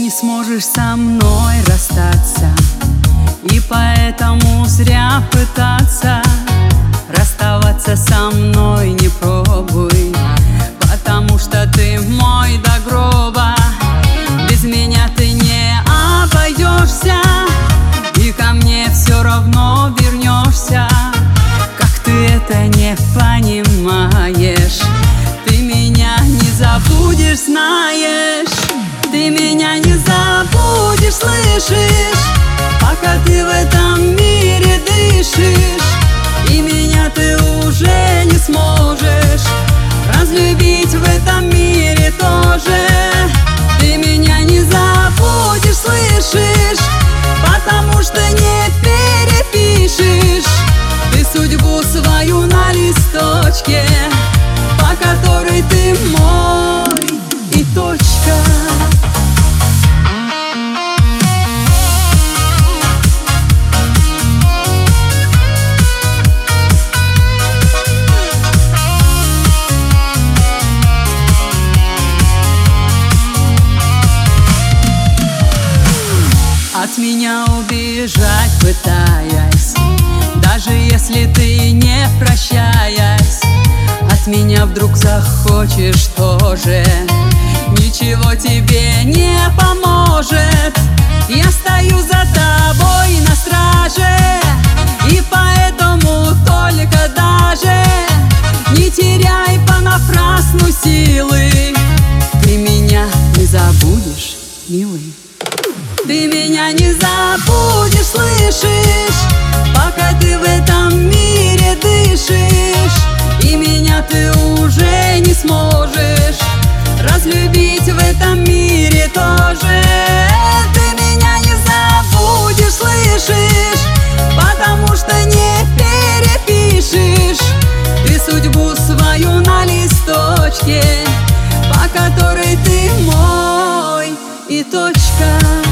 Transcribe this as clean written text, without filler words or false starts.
не сможешь со мной расстаться, и поэтому зря пытаться. Расставаться со мной не пробуй, потому что ты мой до гроба. Без меня ты не обойдешься, и ко мне все равно вернешься. Как ты это не понимаешь? Ты меня не забудешь, знаешь. Ты меня не забудешь, слышишь? Пока ты в этом мире дышишь, и меня ты уже не сможешь разлюбить в этом мире тоже. Ты меня не забудешь, слышишь? Потому что не перепишешь ты судьбу свою на листочке, по которой ты мой, и точка. От меня убежать пытаясь, даже если ты не прощаясь, от меня вдруг захочешь тоже, ничего тебе не поможет. Я стою за тобой на страже, и поэтому только даже не теряй понапрасну силы. Ты меня не забудешь, милый. Ты меня не забудешь, слышишь? Пока ты в этом мире дышишь, и меня ты уже не сможешь разлюбить в этом мире тоже. Ты меня не забудешь, слышишь? Потому что не перепишешь ты судьбу свою на листочке, по которой ты мой, и точка.